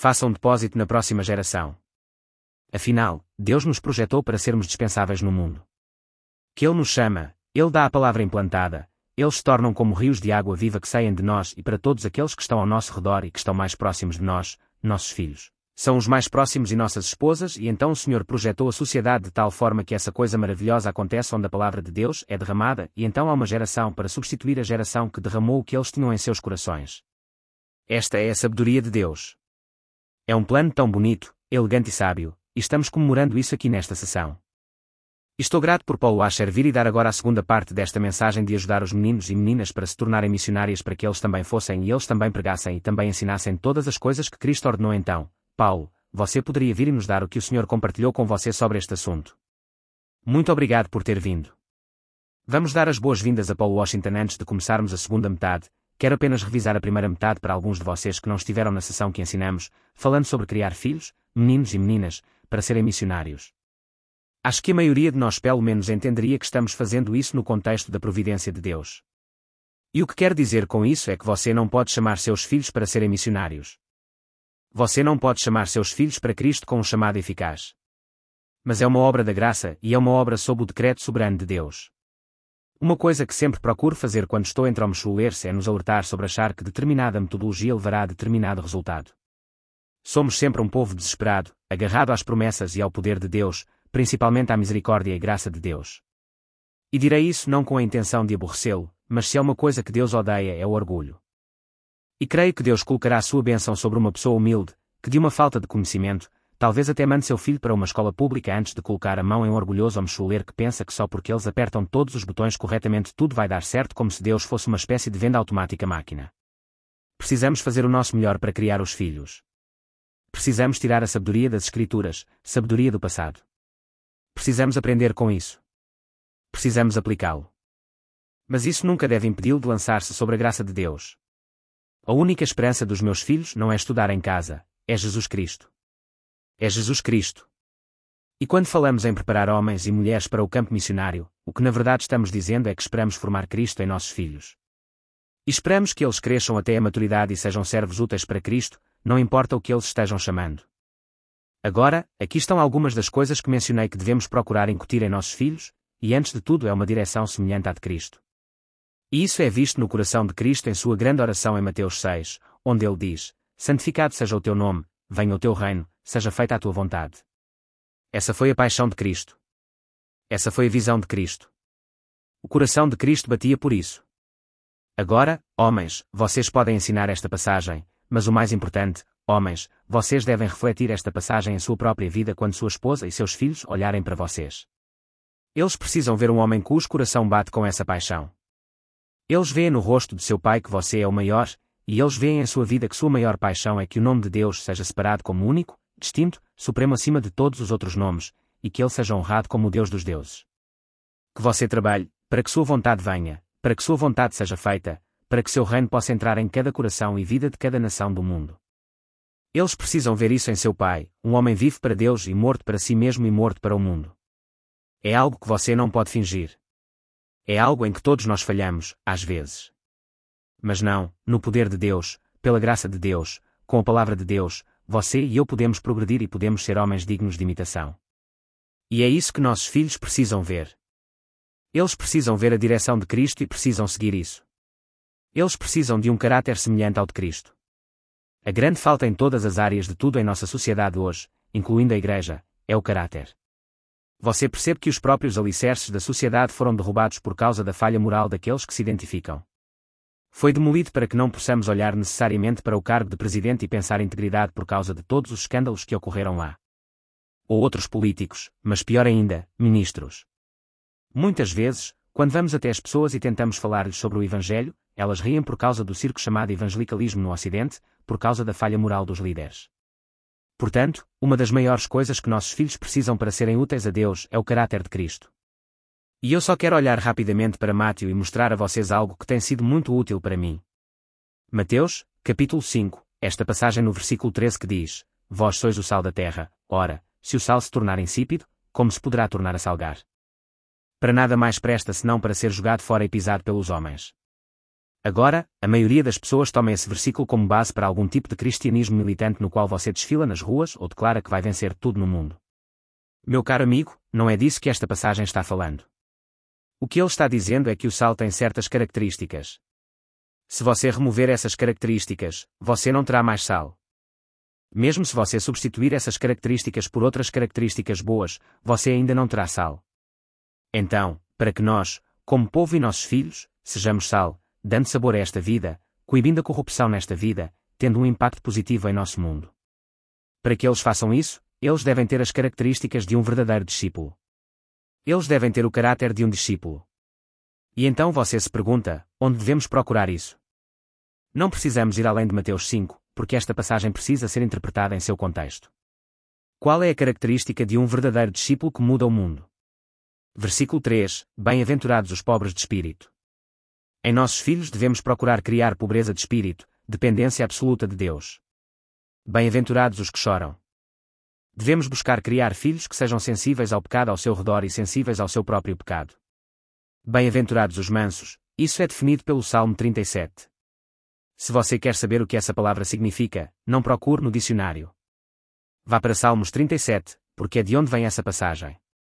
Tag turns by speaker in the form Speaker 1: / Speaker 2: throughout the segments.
Speaker 1: Faça um depósito na próxima geração. Afinal, Deus nos projetou para sermos dispensáveis no mundo. Que Ele nos chama, Ele dá a palavra implantada, eles se tornam como rios de água viva que saem de nós e para todos aqueles que estão ao nosso redor e que estão mais próximos de nós, nossos filhos. São os mais próximos e nossas esposas, e então o Senhor projetou a sociedade de tal forma que essa coisa maravilhosa acontece onde a palavra de Deus é derramada, e então há uma geração para substituir a geração que derramou o que eles tinham em seus corações. Esta é a sabedoria de Deus. É um plano tão bonito, elegante e sábio, e estamos comemorando isso aqui nesta sessão. Estou grato por Paulo Asher vir e dar agora a segunda parte desta mensagem de ajudar os meninos e meninas para se tornarem missionárias para que eles também fossem e eles também pregassem e também ensinassem todas as coisas que Cristo ordenou então. Paulo, você poderia vir e nos dar o que o Senhor compartilhou com você sobre este assunto. Muito obrigado por ter vindo. Vamos dar as boas-vindas a Paulo Washington antes de começarmos a segunda metade. Quero apenas revisar a primeira metade para alguns de vocês que não estiveram na sessão que ensinamos, falando sobre criar filhos, meninos e meninas, para serem missionários. Acho que a maioria de nós pelo menos entenderia que estamos fazendo isso no contexto da providência de Deus. E o que quero dizer com isso é que você não pode chamar seus filhos para serem missionários. Você não pode chamar seus filhos para Cristo com um chamado eficaz. Mas é uma obra da graça e é uma obra sob o decreto soberano de Deus. Uma coisa que sempre procuro fazer quando estou entre homeschooler é nos alertar sobre achar que determinada metodologia levará a determinado resultado. Somos sempre um povo desesperado, agarrado às promessas e ao poder de Deus, principalmente à misericórdia e graça de Deus. E direi isso não com a intenção de aborrecê-lo, mas se é uma coisa que Deus odeia é o orgulho. E creio que Deus colocará a sua bênção sobre uma pessoa humilde, que de uma falta de conhecimento, talvez até mande seu filho para uma escola pública antes de colocar a mão em um orgulhoso homeschooler que pensa que só porque eles apertam todos os botões corretamente tudo vai dar certo como se Deus fosse uma espécie de venda automática máquina. Precisamos fazer o nosso melhor para criar os filhos. Precisamos tirar a sabedoria das Escrituras, sabedoria do passado. Precisamos aprender com isso. Precisamos aplicá-lo. Mas isso nunca deve impedi-lo de lançar-se sobre a graça de Deus. A única esperança dos meus filhos não é estudar em casa, é Jesus Cristo. É Jesus Cristo. E quando falamos em preparar homens e mulheres para o campo missionário, o que na verdade estamos dizendo é que esperamos formar Cristo em nossos filhos. E esperamos que eles cresçam até a maturidade e sejam servos úteis para Cristo, não importa o que eles estejam chamando. Agora, aqui estão algumas das coisas que mencionei que devemos procurar incutir em nossos filhos, e antes de tudo é uma direção semelhante à de Cristo. E isso é visto no coração de Cristo em sua grande oração em Mateus 6, onde ele diz: santificado seja o teu nome, venha o teu reino, seja feita a tua vontade. Essa foi a paixão de Cristo. Essa foi a visão de Cristo. O coração de Cristo batia por isso. Agora, homens, vocês podem ensinar esta passagem, mas o mais importante, homens, vocês devem refletir esta passagem em sua própria vida quando sua esposa e seus filhos olharem para vocês. Eles precisam ver um homem cujo coração bate com essa paixão. Eles veem no rosto de seu pai que você é o maior, e eles veem em sua vida que sua maior paixão é que o nome de Deus seja separado como único, distinto, supremo acima de todos os outros nomes, e que ele seja honrado como o Deus dos deuses. Que você trabalhe, para que sua vontade venha, para que sua vontade seja feita, para que seu reino possa entrar em cada coração e vida de cada nação do mundo. Eles precisam ver isso em seu pai, um homem vivo para Deus e morto para si mesmo e morto para o mundo. É algo que você não pode fingir. É algo em que todos nós falhamos, às vezes. Mas não, no poder de Deus, pela graça de Deus, com a palavra de Deus, você e eu podemos progredir e podemos ser homens dignos de imitação. E é isso que nossos filhos precisam ver. Eles precisam ver a direção de Cristo e precisam seguir isso. Eles precisam de um caráter semelhante ao de Cristo. A grande falta em todas as áreas de tudo em nossa sociedade hoje, incluindo a Igreja, é o caráter. Você percebe que os próprios alicerces da sociedade foram derrubados por causa da falha moral daqueles que se identificam. Foi demolido para que não possamos olhar necessariamente para o cargo de presidente e pensar integridade por causa de todos os escândalos que ocorreram lá. Ou outros políticos, mas pior ainda, ministros. Muitas vezes, quando vamos até as pessoas e tentamos falar-lhes sobre o Evangelho, elas riem por causa do circo chamado evangelicalismo no Ocidente, por causa da falha moral dos líderes. Portanto, uma das maiores coisas que nossos filhos precisam para serem úteis a Deus é o caráter de Cristo. E eu só quero olhar rapidamente para Mateus e mostrar a vocês algo que tem sido muito útil para mim. Mateus, capítulo 5, esta passagem no versículo 13 que diz: vós sois o sal da terra, ora, se o sal se tornar insípido, como se poderá tornar a salgar? Para nada mais presta senão para ser jogado fora e pisado pelos homens. Agora, a maioria das pessoas toma esse versículo como base para algum tipo de cristianismo militante no qual você desfila nas ruas ou declara que vai vencer tudo no mundo. Meu caro amigo, não é disso que esta passagem está falando. O que ele está dizendo é que o sal tem certas características. Se você remover essas características, você não terá mais sal. Mesmo se você substituir essas características por outras características boas, você ainda não terá sal. Então, para que nós, como povo e nossos filhos, sejamos sal, dando sabor a esta vida, coibindo a corrupção nesta vida, tendo um impacto positivo em nosso mundo. Para que eles façam isso, eles devem ter as características de um verdadeiro discípulo. Eles devem ter o caráter de um discípulo. E então você se pergunta, onde devemos procurar isso? Não precisamos ir além de Mateus 5, porque esta passagem precisa ser interpretada em seu contexto. Qual é a característica de um verdadeiro discípulo que muda o mundo? Versículo 3, bem-aventurados os pobres de espírito. Em nossos filhos devemos procurar criar pobreza de espírito, dependência absoluta de Deus. Bem-aventurados os que choram. Devemos buscar criar filhos que sejam sensíveis ao pecado ao seu redor e sensíveis ao seu próprio pecado. Bem-aventurados os mansos, isso é definido pelo Salmo 37. Se você quer saber o que essa palavra significa, não procure no dicionário. Vá para Salmos 37, porque é de onde vem essa passagem.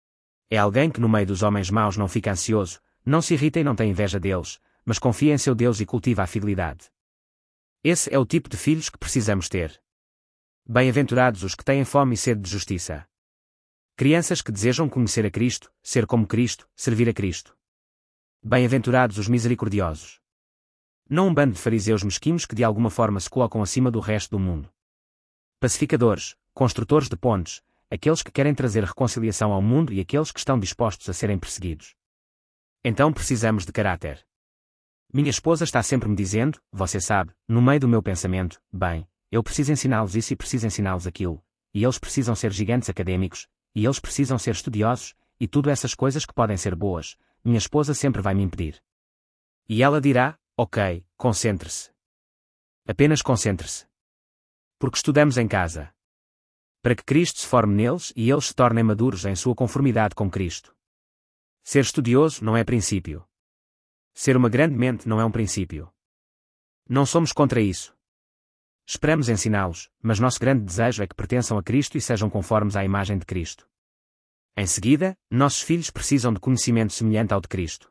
Speaker 1: É alguém que no meio dos homens maus não fica ansioso, não se irrita e não tem inveja deles, mas confia em seu Deus e cultiva a fidelidade. Esse é o tipo de filhos que precisamos ter. Bem-aventurados os que têm fome e sede de justiça. Crianças que desejam conhecer a Cristo, ser como Cristo, servir a Cristo. Bem-aventurados os misericordiosos. Não um bando de fariseus mesquinhos que de alguma forma se colocam acima do resto do mundo. Pacificadores, construtores de pontes, aqueles que querem trazer reconciliação ao mundo e aqueles que estão dispostos a serem perseguidos. Então precisamos de caráter. Minha esposa está sempre me dizendo, você sabe, no meio do meu pensamento, bem, eu preciso ensiná-los isso e preciso ensiná-los aquilo, e eles precisam ser gigantes académicos, e eles precisam ser estudiosos, e tudo essas coisas que podem ser boas, minha esposa sempre vai me impedir. E ela dirá, ok, concentre-se. Apenas concentre-se. Porque estudamos em casa. Para que Cristo se forme neles e eles se tornem maduros em sua conformidade com Cristo. Ser estudioso não é princípio. Ser uma grande mente não é um princípio. Não somos contra isso. Esperamos ensiná-los, mas nosso grande desejo é que pertençam a Cristo e sejam conformes à imagem de Cristo. Em seguida, nossos filhos precisam de conhecimento semelhante ao de Cristo.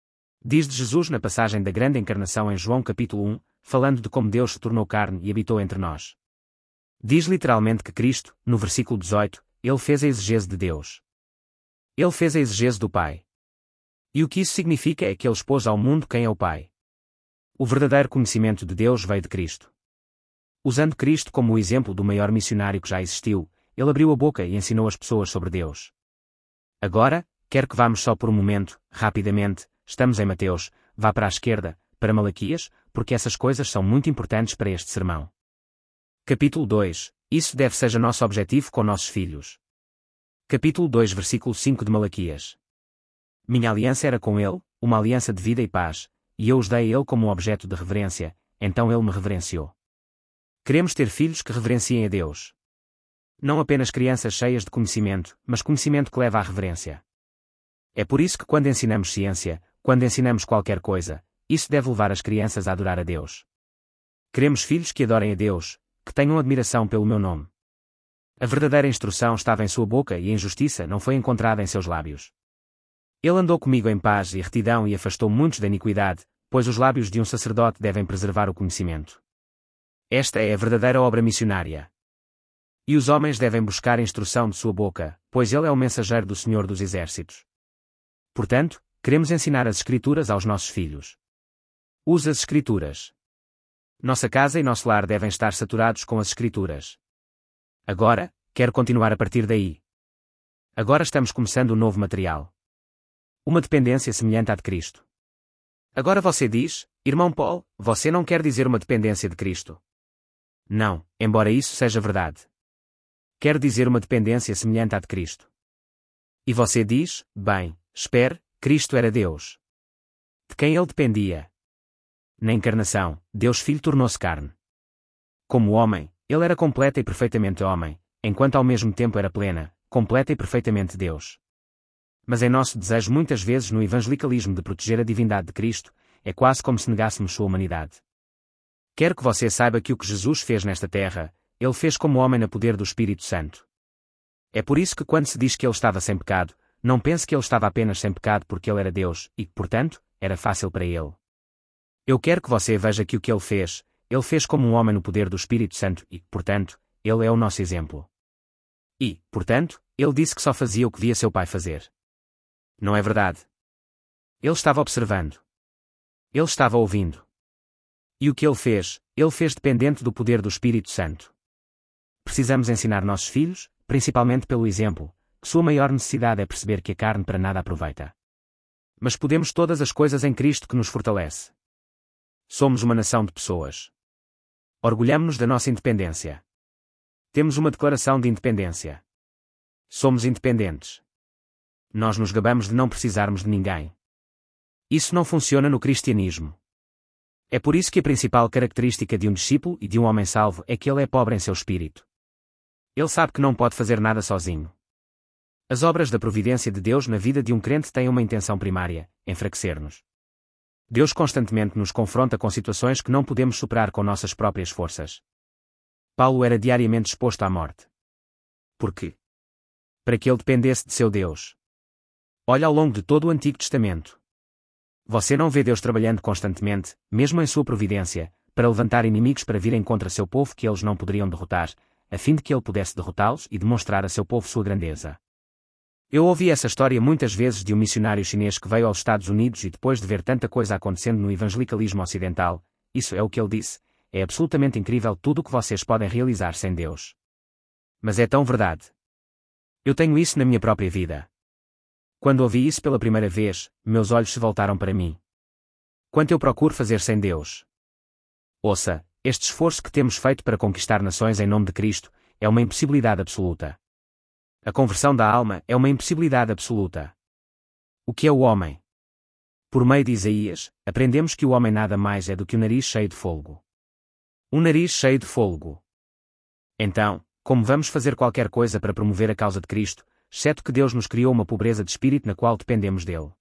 Speaker 1: Diz de Jesus na passagem da grande encarnação em João capítulo 1, falando de como Deus se tornou carne e habitou entre nós. Diz literalmente que Cristo, no versículo 18, ele fez a exegese de Deus. Ele fez a exegese do Pai. E o que isso significa é que ele expôs ao mundo quem é o Pai. O verdadeiro conhecimento de Deus veio de Cristo. Usando Cristo como o exemplo do maior missionário que já existiu, ele abriu a boca e ensinou as pessoas sobre Deus. Agora, quero que vamos só por um momento, rapidamente, estamos em Mateus, vá para a esquerda, para Malaquias, porque essas coisas são muito importantes para este sermão. Capítulo 2, isso deve ser nosso objetivo com nossos filhos. Capítulo 2 versículo 5 de Malaquias. Minha aliança era com ele, uma aliança de vida e paz, e eu os dei a ele como um objeto de reverência, então ele me reverenciou. Queremos ter filhos que reverenciem a Deus. Não apenas crianças cheias de conhecimento, mas conhecimento que leva à reverência. É por isso que quando ensinamos ciência, quando ensinamos qualquer coisa, isso deve levar as crianças a adorar a Deus. Queremos filhos que adorem a Deus, que tenham admiração pelo meu nome. A verdadeira instrução estava em sua boca e a injustiça não foi encontrada em seus lábios. Ele andou comigo em paz e retidão e afastou muitos da iniquidade, pois os lábios de um sacerdote devem preservar o conhecimento. Esta é a verdadeira obra missionária. E os homens devem buscar a instrução de sua boca, pois ele é o mensageiro do Senhor dos Exércitos. Portanto, queremos ensinar as Escrituras aos nossos filhos. Use as Escrituras. Nossa casa e nosso lar devem estar saturados com as Escrituras. Agora, quero continuar a partir daí. Agora estamos começando um novo material. Uma dependência semelhante à de Cristo. Agora você diz, irmão Paul, você não quer dizer uma dependência de Cristo. Não, embora isso seja verdade. Quero dizer uma dependência semelhante à de Cristo. E você diz, bem, espere, Cristo era Deus. De quem ele dependia? Na encarnação, Deus Filho tornou-se carne. Como homem, ele era completa e perfeitamente homem, enquanto ao mesmo tempo era plena, completa e perfeitamente Deus. Mas em nosso desejo muitas vezes no evangelicalismo de proteger a divindade de Cristo, é quase como se negássemos sua humanidade. Quero que você saiba que o que Jesus fez nesta terra, ele fez como homem no poder do Espírito Santo. É por isso que quando se diz que ele estava sem pecado, não pense que ele estava apenas sem pecado porque ele era Deus, e, portanto, era fácil para ele. Eu quero que você veja que o que ele fez como um homem no poder do Espírito Santo e, portanto, ele é o nosso exemplo. E, portanto, ele disse que só fazia o que via seu pai fazer. Não é verdade? Ele estava observando. Ele estava ouvindo. E o que ele fez dependente do poder do Espírito Santo. Precisamos ensinar nossos filhos, principalmente pelo exemplo, que sua maior necessidade é perceber que a carne para nada aproveita. Mas podemos todas as coisas em Cristo que nos fortalece. Somos uma nação de pessoas. Orgulhamo-nos da nossa independência. Temos uma declaração de independência. Somos independentes. Nós nos gabamos de não precisarmos de ninguém. Isso não funciona no cristianismo. É por isso que a principal característica de um discípulo e de um homem salvo é que ele é pobre em seu espírito. Ele sabe que não pode fazer nada sozinho. As obras da providência de Deus na vida de um crente têm uma intenção primária: enfraquecer-nos. Deus constantemente nos confronta com situações que não podemos superar com nossas próprias forças. Paulo era diariamente exposto à morte. Por quê? Para que ele dependesse de seu Deus. Olha ao longo de todo o Antigo Testamento. Você não vê Deus trabalhando constantemente, mesmo em sua providência, para levantar inimigos para virem contra seu povo que eles não poderiam derrotar, a fim de que ele pudesse derrotá-los e demonstrar a seu povo sua grandeza. Eu ouvi essa história muitas vezes de um missionário chinês que veio aos Estados Unidos e depois de ver tanta coisa acontecendo no evangelicalismo ocidental, isso é o que ele disse: é absolutamente incrível tudo o que vocês podem realizar sem Deus. Mas é tão verdade. Eu tenho isso na minha própria vida. Quando ouvi isso pela primeira vez, meus olhos se voltaram para mim. Quanto eu procuro fazer sem Deus? Ouça, este esforço que temos feito para conquistar nações em nome de Cristo é uma impossibilidade absoluta. A conversão da alma é uma impossibilidade absoluta. O que é o homem? Por meio de Isaías, aprendemos que o homem nada mais é do que um nariz cheio de fôlego. Um nariz cheio de fôlego. Então, como vamos fazer qualquer coisa para promover a causa de Cristo, exceto que Deus nos criou uma pobreza de espírito na qual dependemos dele?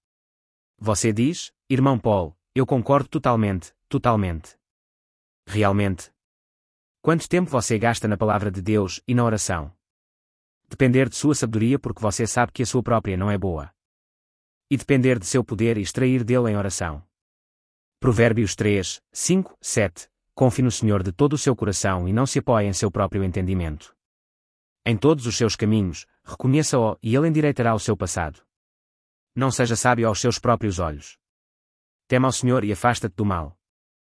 Speaker 1: Você diz, irmão Paul, eu concordo totalmente, totalmente. Realmente? Quanto tempo você gasta na palavra de Deus e na oração? Depender de sua sabedoria porque você sabe que a sua própria não é boa. E depender de seu poder e extrair dele em oração. Provérbios 3, 5, 7. Confie no Senhor de todo o seu coração e não se apoie em seu próprio entendimento. Em todos os seus caminhos, reconheça-o e ele endireitará o seu passado. Não seja sábio aos seus próprios olhos. Tema ao Senhor e afasta-te do mal.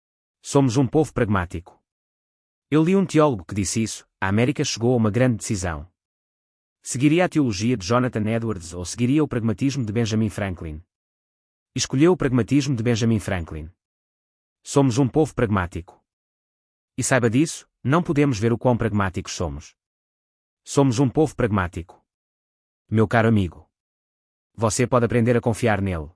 Speaker 1: Somos um povo pragmático. Eu li um teólogo que disse isso: a América chegou a uma grande decisão. Seguiria a teologia de Jonathan Edwards ou seguiria o pragmatismo de Benjamin Franklin? Escolheu o pragmatismo de Benjamin Franklin. Somos um povo pragmático. E saiba disso, não podemos ver o quão pragmáticos somos. Somos um povo pragmático. Meu caro amigo. Você pode aprender a confiar nele.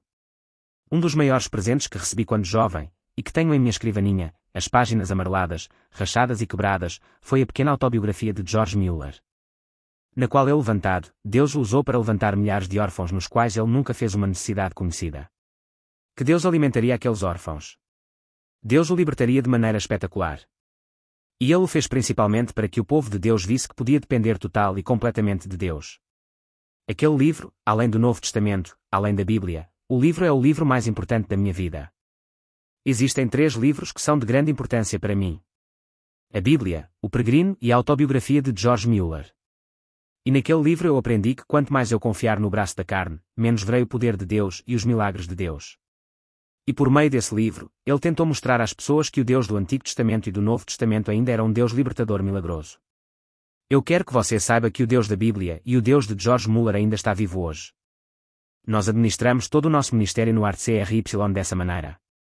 Speaker 1: Um dos maiores presentes que recebi quando jovem, e que tenho em minha escrivaninha, as páginas amareladas, rachadas e quebradas, foi a pequena autobiografia de George Mueller. Na qual ele levantado, Deus o usou para levantar milhares de órfãos nos quais ele nunca fez uma necessidade conhecida. Que Deus alimentaria aqueles órfãos. Deus o libertaria de maneira espetacular. E ele o fez principalmente para que o povo de Deus visse que podia depender total e completamente de Deus. Aquele livro, além do Novo Testamento, além da Bíblia, o livro é o livro mais importante da minha vida. Existem 3 livros que são de grande importância para mim. A Bíblia, o Peregrino e a autobiografia de George Mueller. E naquele livro eu aprendi que quanto mais eu confiar no braço da carne, menos verei o poder de Deus e os milagres de Deus. E por meio desse livro, ele tentou mostrar às pessoas que o Deus do Antigo Testamento e do Novo Testamento ainda era um Deus libertador milagroso. Eu quero que você saiba que o Deus da Bíblia e o Deus de George Mueller ainda está vivo hoje. Nós administramos todo o nosso ministério no ArtCRY dessa maneira.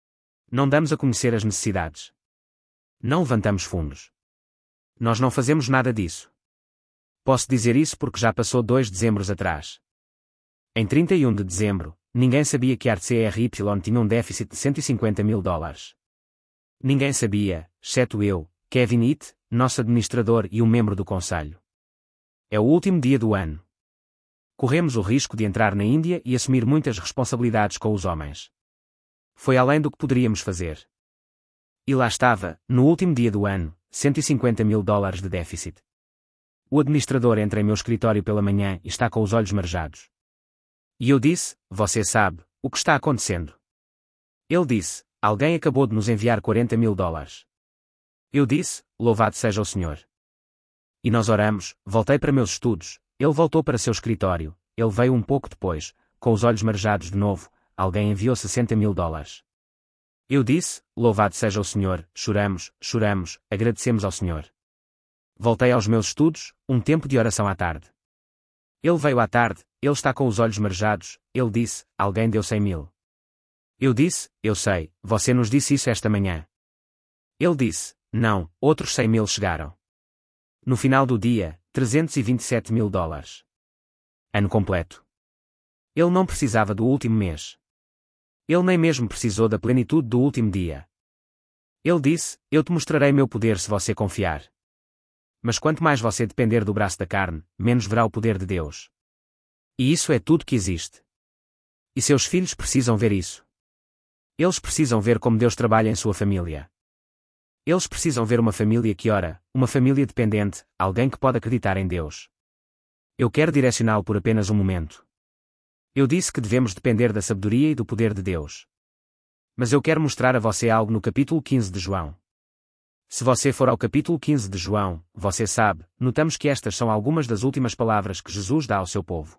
Speaker 1: Não damos a conhecer as necessidades. Não levantamos fundos. Nós não fazemos nada disso. Posso dizer isso porque já passou 2 dezembros atrás. Em 31 de dezembro, ninguém sabia que a ArtCRY tinha um déficit de $150.000. Ninguém sabia, exceto eu, Kevin It, nosso administrador e um membro do conselho. É o último dia do ano. Corremos o risco de entrar na Índia e assumir muitas responsabilidades com os homens. Foi além do que poderíamos fazer. E lá estava, no último dia do ano, $150.000 de déficit. O administrador entra em meu escritório pela manhã e está com os olhos marejados. E eu disse: você sabe, o que está acontecendo? Ele disse: alguém acabou de nos enviar $40.000. Eu disse: louvado seja o Senhor. E nós oramos, voltei para meus estudos, ele voltou para seu escritório, ele veio um pouco depois, com os olhos marejados de novo, alguém enviou $60.000. Eu disse: louvado seja o Senhor, choramos, agradecemos ao Senhor. Voltei aos meus estudos, um tempo de oração à tarde. Ele veio à tarde, ele está com os olhos marejados, ele disse: alguém deu 100.000. Eu disse: eu sei, você nos disse isso esta manhã. Ele disse: não, outros 100.000 chegaram. No final do dia, $327.000. Ano completo. Ele não precisava do último mês. Ele nem mesmo precisou da plenitude do último dia. Ele disse: eu te mostrarei meu poder se você confiar. Mas quanto mais você depender do braço da carne, menos verá o poder de Deus. E isso é tudo que existe. E seus filhos precisam ver isso. Eles precisam ver como Deus trabalha em sua família. Eles precisam ver uma família que ora, uma família dependente, alguém que pode acreditar em Deus. Eu quero direcioná-lo por apenas um momento. Eu disse que devemos depender da sabedoria e do poder de Deus. Mas eu quero mostrar a você algo no capítulo 15 de João. Se você for ao capítulo 15 de João, você sabe, notamos que estas são algumas das últimas palavras que Jesus dá ao seu povo.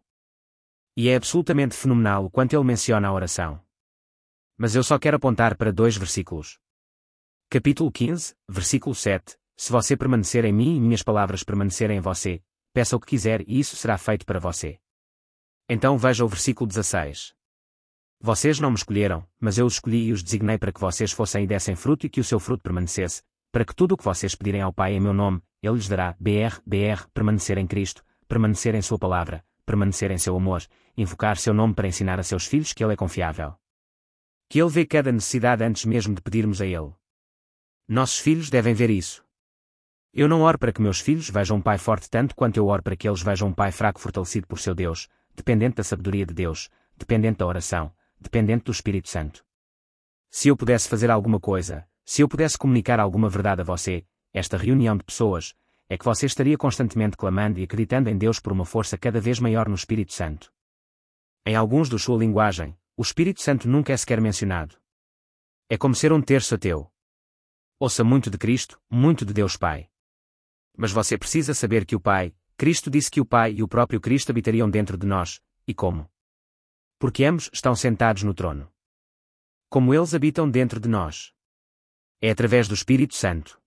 Speaker 1: E é absolutamente fenomenal o quanto ele menciona a oração. Mas eu só quero apontar para 2 versículos. Capítulo 15, versículo 7, se você permanecer em mim e minhas palavras permanecerem em você, peça o que quiser e isso será feito para você. Então veja o versículo 16. Vocês não me escolheram, mas eu os escolhi e os designei para que vocês fossem e dessem fruto e que o seu fruto permanecesse, para que tudo o que vocês pedirem ao Pai em meu nome, Ele lhes dará. Permanecer em Cristo, permanecer em sua palavra, permanecer em seu amor, invocar seu nome para ensinar a seus filhos que Ele é confiável. Que Ele vê cada necessidade antes mesmo de pedirmos a Ele. Nossos filhos devem ver isso. Eu não oro para que meus filhos vejam um pai forte tanto quanto eu oro para que eles vejam um pai fraco fortalecido por seu Deus, dependente da sabedoria de Deus, dependente da oração, dependente do Espírito Santo. Se eu pudesse fazer alguma coisa, se eu pudesse comunicar alguma verdade a você, esta reunião de pessoas, é que você estaria constantemente clamando e acreditando em Deus por uma força cada vez maior no Espírito Santo. Em alguns da sua linguagem, o Espírito Santo nunca é sequer mencionado. É como ser um terço ateu. Ouça muito de Cristo, muito de Deus Pai. Mas você precisa saber que o Pai, Cristo disse que o Pai e o próprio Cristo habitariam dentro de nós, e como? Porque ambos estão sentados no trono. Como eles habitam dentro de nós? É através do Espírito Santo.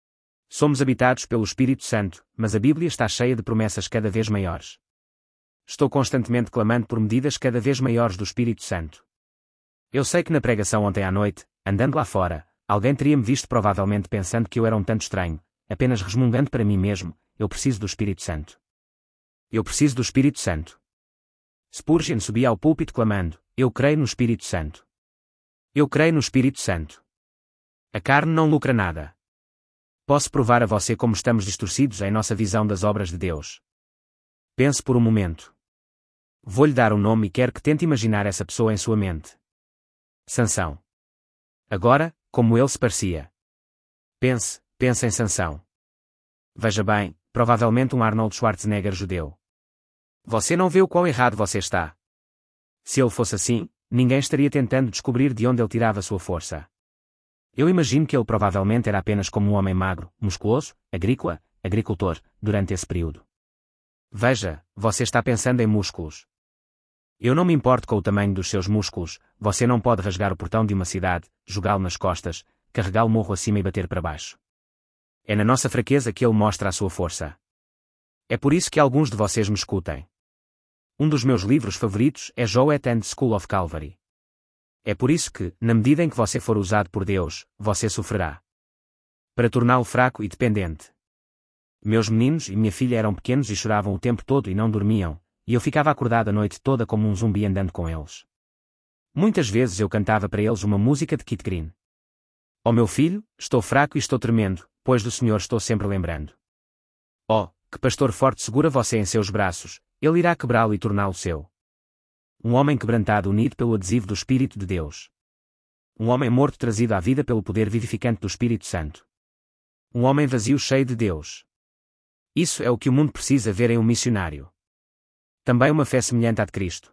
Speaker 1: Somos habitados pelo Espírito Santo, mas a Bíblia está cheia de promessas cada vez maiores. Estou constantemente clamando por medidas cada vez maiores do Espírito Santo. Eu sei que na pregação ontem à noite, andando lá fora, alguém teria-me visto provavelmente pensando que eu era um tanto estranho, apenas resmungando para mim mesmo: eu preciso do Espírito Santo. Eu preciso do Espírito Santo. Spurgeon subia ao púlpito clamando: eu creio no Espírito Santo. Eu creio no Espírito Santo. A carne não lucra nada. Posso provar a você como estamos distorcidos em nossa visão das obras de Deus. Pense por um momento. Vou-lhe dar um nome e quero que tente imaginar essa pessoa em sua mente. Sansão. Agora, como ele se parecia. Pense em Sansão. Veja bem, provavelmente um Arnold Schwarzenegger judeu. Você não vê o quão errado você está. Se ele fosse assim, ninguém estaria tentando descobrir de onde ele tirava sua força. Eu imagino que ele provavelmente era apenas como um homem magro, musculoso, agricultor, durante esse período. Veja, você está pensando em músculos. Eu não me importo com o tamanho dos seus músculos, você não pode rasgar o portão de uma cidade, jogá-lo nas costas, carregá-lo morro acima e bater para baixo. É na nossa fraqueza que ele mostra a sua força. É por isso que alguns de vocês me escutem. Um dos meus livros favoritos é Joet and School of Calvary. É por isso que, na medida em que você for usado por Deus, você sofrerá. Para torná-lo fraco e dependente. Meus meninos e minha filha eram pequenos e choravam o tempo todo e não dormiam, e eu ficava acordado a noite toda como um zumbi andando com eles. Muitas vezes eu cantava para eles uma música de Kit Green. Oh meu filho, estou fraco e estou tremendo, pois do Senhor estou sempre lembrando. Oh, que pastor forte segura você em seus braços, ele irá quebrá-lo e torná-lo seu. Um homem quebrantado unido pelo adesivo do Espírito de Deus. Um homem morto trazido à vida pelo poder vivificante do Espírito Santo. Um homem vazio cheio de Deus. Isso é o que o mundo precisa ver em um missionário. Também uma fé semelhante à de Cristo.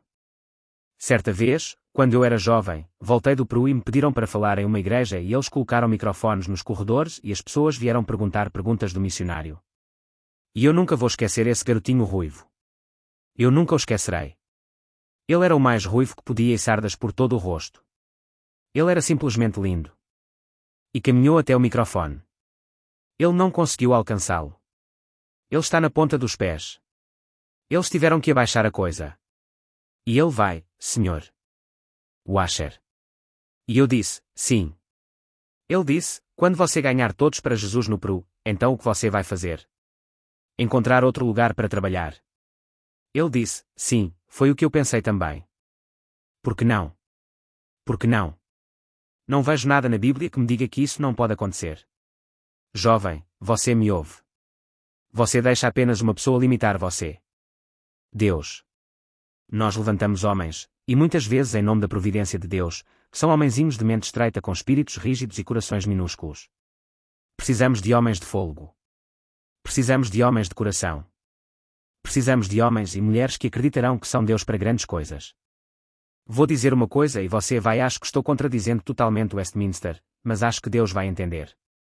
Speaker 1: Certa vez, quando eu era jovem, voltei do Peru e me pediram para falar em uma igreja e eles colocaram microfones nos corredores e as pessoas vieram perguntar perguntas do missionário. E eu nunca vou esquecer esse garotinho ruivo. Eu nunca o esquecerei. Ele era o mais ruivo que podia e sardas por todo o rosto. Ele era simplesmente lindo. E caminhou até o microfone. Ele não conseguiu alcançá-lo. Ele está na ponta dos pés. Eles tiveram que abaixar a coisa. E ele vai, Senhor Washer. E eu disse, sim. Ele disse, quando você ganhar todos para Jesus no Peru, então o que você vai fazer? Encontrar outro lugar para trabalhar. Ele disse, sim, foi o que eu pensei também. Por que não? Por que não? Não vejo nada na Bíblia que me diga que isso não pode acontecer. Jovem, você me ouve. Você deixa apenas uma pessoa limitar você. Deus. Nós levantamos homens, e muitas vezes em nome da providência de Deus, que são homenzinhos de mente estreita com espíritos rígidos e corações minúsculos. Precisamos de homens de fôlego. Precisamos de homens de coração. Precisamos de homens e mulheres que acreditarão que são Deus para grandes coisas. Vou dizer uma coisa e você vai achar que estou contradizendo totalmente Westminster, mas acho que Deus vai entender.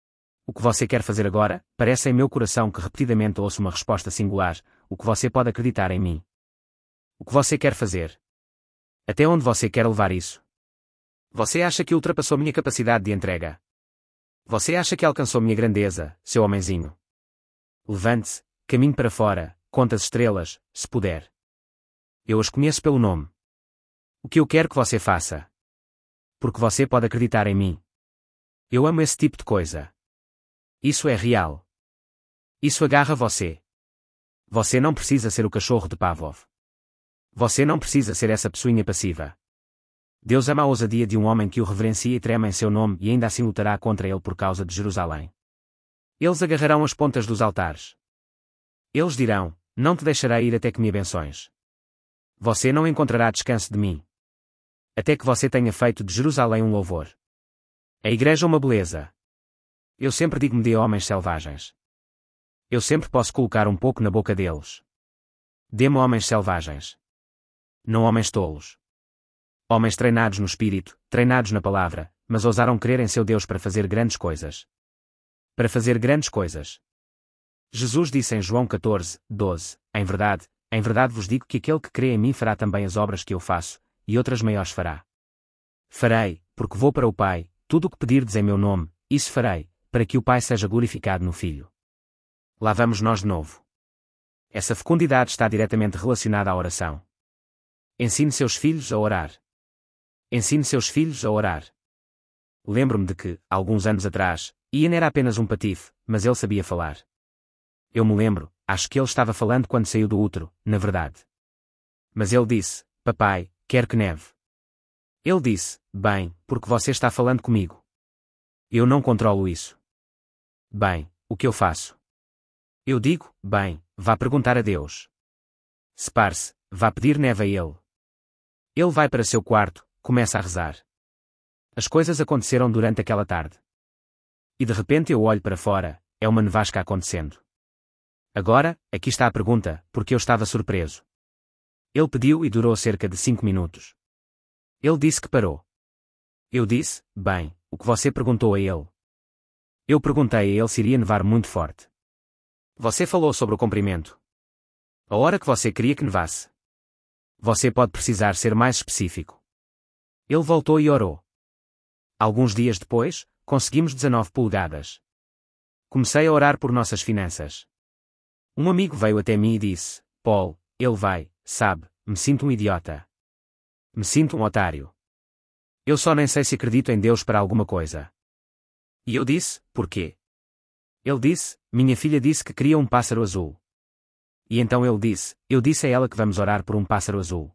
Speaker 1: O que você quer fazer agora, parece em meu coração que repetidamente ouço uma resposta singular, o que você pode acreditar em mim. O que você quer fazer? Até onde você quer levar isso? Você acha que ultrapassou minha capacidade de entrega? Você acha que alcançou minha grandeza, seu homenzinho? Levante-se, caminhe para fora, conte as estrelas, se puder. Eu as conheço pelo nome. O que eu quero que você faça? Porque você pode acreditar em mim. Eu amo esse tipo de coisa. Isso é real. Isso agarra você. Você não precisa ser o cachorro de Pavlov. Você não precisa ser essa pessoinha passiva. Deus ama a ousadia de um homem que o reverencia e trema em seu nome e ainda assim lutará contra ele por causa de Jerusalém. Eles agarrarão as pontas dos altares. Eles dirão, não te deixarei ir até que me abençoes. Você não encontrará descanso de mim. Até que você tenha feito de Jerusalém um louvor. A igreja é uma beleza. Eu sempre digo-me de homens selvagens. Eu sempre posso colocar um pouco na boca deles. Dê-me homens selvagens. Não homens tolos. Homens treinados no espírito, treinados na palavra, mas ousaram crer em seu Deus para fazer grandes coisas. Para fazer grandes coisas. Jesus disse em João 14, 12, em verdade vos digo que aquele que crê em mim fará também as obras que eu faço, e outras maiores fará. Farei, porque vou para o Pai, tudo o que pedirdes em meu nome, isso farei, para que o Pai seja glorificado no Filho. Lá vamos nós de novo. Essa fecundidade está diretamente relacionada à oração. Ensine seus filhos a orar. Ensine seus filhos a orar. Lembro-me de que, alguns anos atrás, Ian era apenas um patife, mas ele sabia falar. Eu me lembro, acho que ele estava falando quando saiu do útero, na verdade. Mas ele disse, papai, quero que neve. Ele disse, bem, porque você está falando comigo. Eu não controlo isso. Bem, o que eu faço? Eu digo, bem, vá perguntar a Deus. Separe-se, vá pedir neve a ele. Ele vai para seu quarto, começa a rezar. As coisas aconteceram durante aquela tarde. E de repente eu olho para fora, é uma nevasca acontecendo. Agora, aqui está a pergunta, porque eu estava surpreso. Ele pediu e durou cerca de 5 minutos. Ele disse que parou. Eu disse, bem, o que você perguntou a ele? Eu perguntei a ele se iria nevar muito forte. Você falou sobre o comprimento. A hora que você queria que nevasse. Você pode precisar ser mais específico. Ele voltou e orou. Alguns dias depois, conseguimos 19 polegadas. Comecei a orar por nossas finanças. Um amigo veio até mim e disse, Paul, ele vai, sabe, me sinto um idiota. Me sinto um otário. Eu só nem sei se acredito em Deus para alguma coisa. E eu disse, por quê? Ele disse, minha filha disse que queria um pássaro azul. E então ele disse, eu disse a ela que vamos orar por um pássaro azul.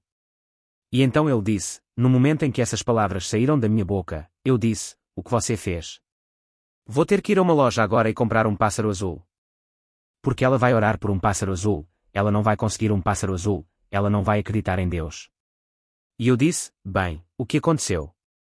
Speaker 1: E então ele disse, no momento em que essas palavras saíram da minha boca, eu disse, o que você fez? Vou ter que ir a uma loja agora e comprar um pássaro azul. Porque ela vai orar por um pássaro azul, ela não vai conseguir um pássaro azul, ela não vai acreditar em Deus. E eu disse, bem, o que aconteceu?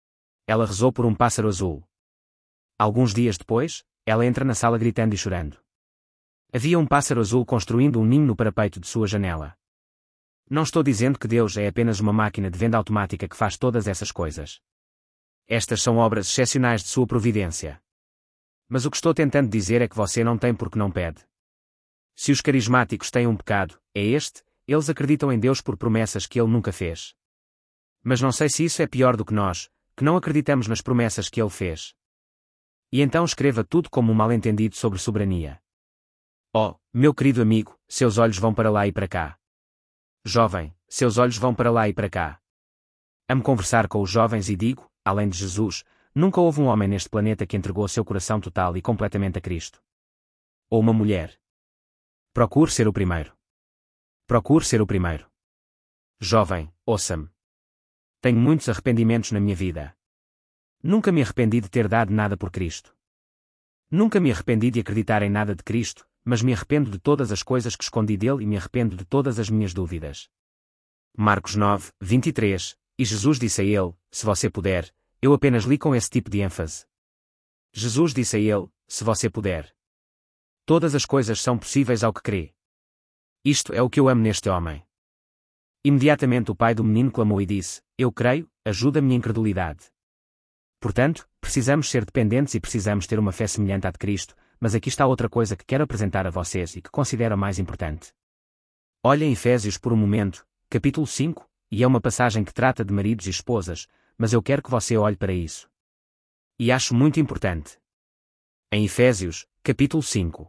Speaker 1: Ela rezou por um pássaro azul. Alguns dias depois, ela entra na sala gritando e chorando. Havia um pássaro azul construindo um ninho no parapeito de sua janela. Não estou dizendo que Deus é apenas uma máquina de venda automática que faz todas essas coisas. Estas são obras excepcionais de sua providência. Mas o que estou tentando dizer é que você não tem porque não pede. Se os carismáticos têm um pecado, é este: eles acreditam em Deus por promessas que Ele nunca fez. Mas não sei se isso é pior do que nós, que não acreditamos nas promessas que Ele fez. E então escreva tudo como um mal-entendido sobre soberania. Oh, meu querido amigo, seus olhos vão para lá e para cá. Jovem, seus olhos vão para lá e para cá. Amo conversar com os jovens e digo, além de Jesus, nunca houve um homem neste planeta que entregou seu coração total e completamente a Cristo. Ou uma mulher. Procure ser o primeiro. Procure ser o primeiro. Jovem, ouça-me. Tenho muitos arrependimentos na minha vida. Nunca me arrependi de ter dado nada por Cristo. Nunca me arrependi de acreditar em nada de Cristo, mas me arrependo de todas as coisas que escondi dele e me arrependo de todas as minhas dúvidas. Marcos 9, 23, e Jesus disse a ele, se você puder, eu apenas li com esse tipo de ênfase. Jesus disse a ele, se você puder. Todas as coisas são possíveis ao que crê. Isto é o que eu amo neste homem. Imediatamente o pai do menino clamou e disse, eu creio, ajuda a minha incredulidade. Portanto, precisamos ser dependentes e precisamos ter uma fé semelhante à de Cristo, mas aqui está outra coisa que quero apresentar a vocês e que considero a mais importante. Olhem Efésios por um momento, capítulo 5, e é uma passagem que trata de maridos e esposas, mas eu quero que você olhe para isso. E acho muito importante. Em Efésios, capítulo 5.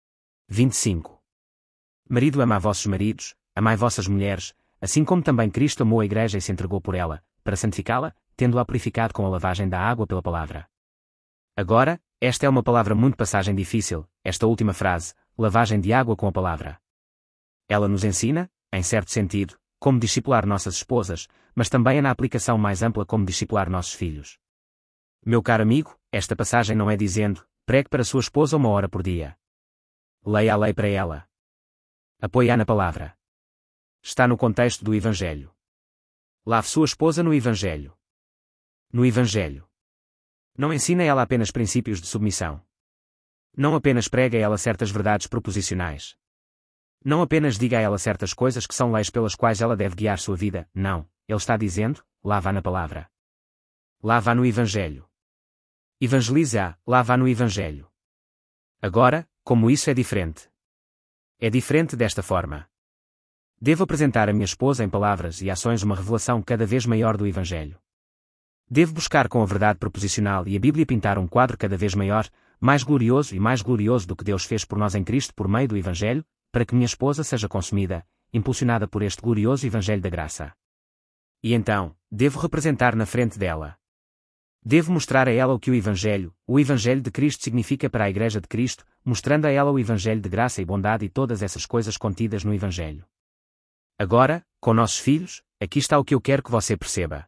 Speaker 1: 25. Marido, ama a vossos maridos, amai vossas mulheres, assim como também Cristo amou a igreja e se entregou por ela, para santificá-la, tendo-a purificado com a lavagem da água pela palavra. Agora, esta é uma palavra muito passagem difícil, esta última frase, lavagem de água com a palavra. Ela nos ensina, em certo sentido, como discipular nossas esposas, mas também é na aplicação mais ampla como discipular nossos filhos. Meu caro amigo, esta passagem não é dizendo, pregue para sua esposa 1 hora por dia. Leia a lei para ela. Apoie-a na palavra. Está no contexto do Evangelho. Lave sua esposa no Evangelho. No Evangelho. Não ensina ela apenas princípios de submissão. Não apenas prega a ela certas verdades proposicionais. Não apenas diga a ela certas coisas que são leis pelas quais ela deve guiar sua vida, não, ele está dizendo, lava-a na palavra. Lava-a no Evangelho. Evangeliza-a, lava-a no Evangelho. Agora, como isso é diferente? É diferente desta forma. Devo apresentar a minha esposa em palavras e ações uma revelação cada vez maior do Evangelho. Devo buscar com a verdade proposicional e a Bíblia pintar um quadro cada vez maior, mais glorioso do que Deus fez por nós em Cristo por meio do Evangelho, para que minha esposa seja consumida, impulsionada por este glorioso Evangelho da graça. E então, devo representar na frente dela. Devo mostrar a ela o que o Evangelho de Cristo significa para a Igreja de Cristo, mostrando a ela o Evangelho de graça e bondade e todas essas coisas contidas no Evangelho. Agora, com nossos filhos, aqui está o que eu quero que você perceba.